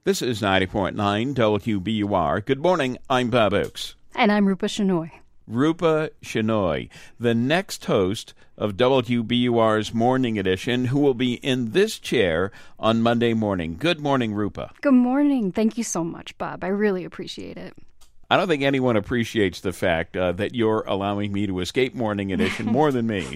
This is 90.9 WBUR. Good morning, I'm Bob Oakes. And I'm Rupa Shenoy. Rupa Shenoy, the next host of WBUR's Morning Edition, who will be in this chair on Monday morning. Good morning, Rupa. Good morning. Thank you so much, Bob. I really appreciate it. I don't think anyone appreciates the fact that you're allowing me to escape Morning Edition more than me,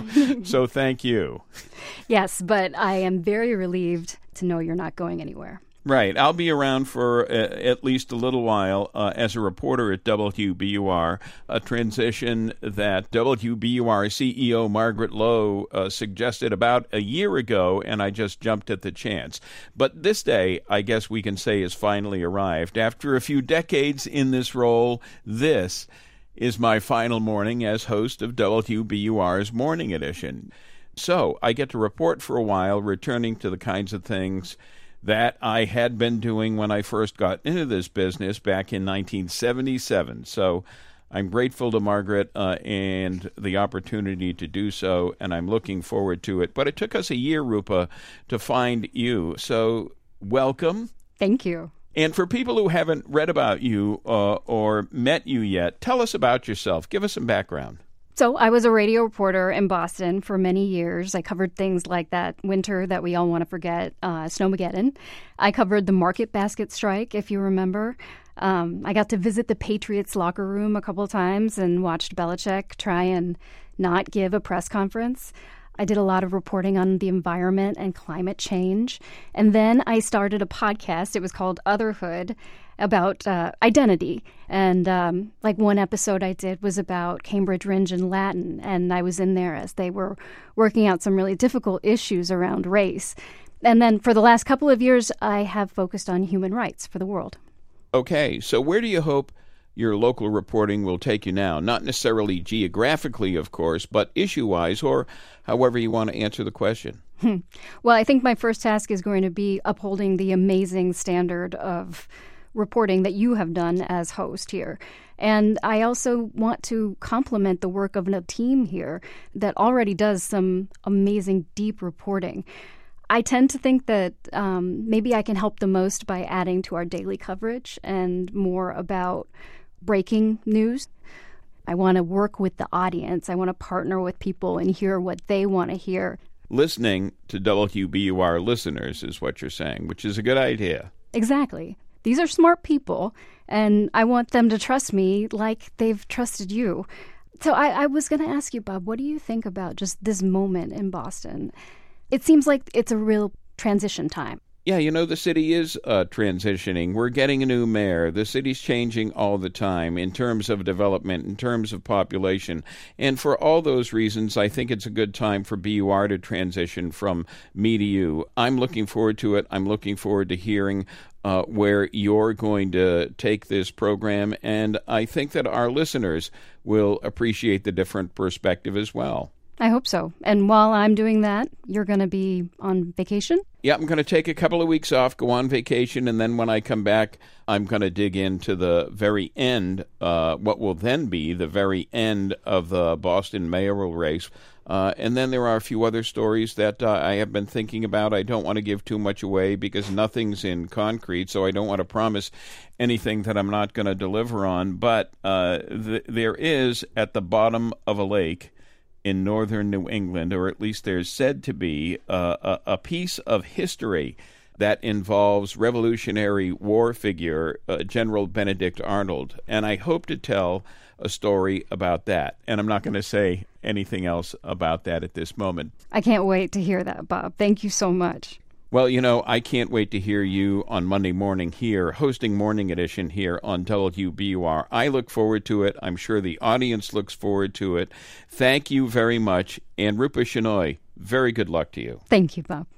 so thank you. Yes, but I am very relieved to know you're not going anywhere. Right. I'll be around for at least a little while as a reporter at WBUR, a transition that WBUR CEO Margaret Lowe suggested about a year ago, and I just jumped at the chance. But this day, I guess we can say, has finally arrived. After a few decades in this role, this is my final morning as host of WBUR's Morning Edition. So I get to report for a while, returning to the kinds of things that I had been doing when I first got into this business back in 1977. So I'm grateful to Margaret and the opportunity to do so, and I'm looking forward to it. But it took us a year, Rupa, to find you. So welcome. Thank you. And for people who haven't read about you or met you yet, tell us about yourself. Give us some background. So I was a radio reporter in Boston for many years. I covered things like that winter that we all want to forget, Snowmageddon. I covered the market basket strike, if you remember. I got to visit the Patriots locker room a couple of times and watched Belichick try and not give a press conference. I did a lot of reporting on the environment and climate change. And then I started a podcast. It was called Otherhood, about identity. And like one episode I did was about Cambridge Rindge and Latin. And I was in there as they were working out some really difficult issues around race. And then for the last couple of years, I have focused on human rights for the world. Okay, so where do you hope your local reporting will take you now? Not necessarily geographically, of course, but issue-wise, or however you want to answer the question. Well, I think my first task is going to be upholding the amazing standard of reporting that you have done as host here. And I also want to complement the work of a team here that already does some amazing deep reporting. I tend to think that maybe I can help the most by adding to our daily coverage and more about breaking news. I want to work with the audience. I want to partner with people and hear what they want to hear. Listening to WBUR listeners is what you're saying, which is a good idea. Exactly. These are smart people, and I want them to trust me like they've trusted you. So I was going to ask you, Bob, what do you think about just this moment in Boston? It seems like it's a real transition time. Yeah, you know, the city is transitioning. We're getting a new mayor. The city's changing all the time in terms of development, in terms of population. And for all those reasons, I think it's a good time for BUR to transition from me to you. I'm looking forward to it. I'm looking forward to hearing where you're going to take this program. And I think that our listeners will appreciate the different perspective as well. I hope so. And while I'm doing that, you're going to be on vacation? Yeah, I'm going to take a couple of weeks off, go on vacation, and then when I come back, I'm going to dig into the very end, what will then be the very end of the Boston mayoral race. And then there are a few other stories that I have been thinking about. I don't want to give too much away because nothing's in concrete, so I don't want to promise anything that I'm not going to deliver on. But there is, at the bottom of a lake in northern New England, or at least there's said to be, a piece of history that involves Revolutionary War figure General Benedict Arnold. And I hope to tell a story about that. And I'm not going to say anything else about that at this moment. I can't wait to hear that, Bob. Thank you so much. Well, you know, I can't wait to hear you on Monday morning here, hosting Morning Edition here on WBUR. I look forward to it. I'm sure the audience looks forward to it. Thank you very much. And Rupa Shenoy, very good luck to you. Thank you, Bob.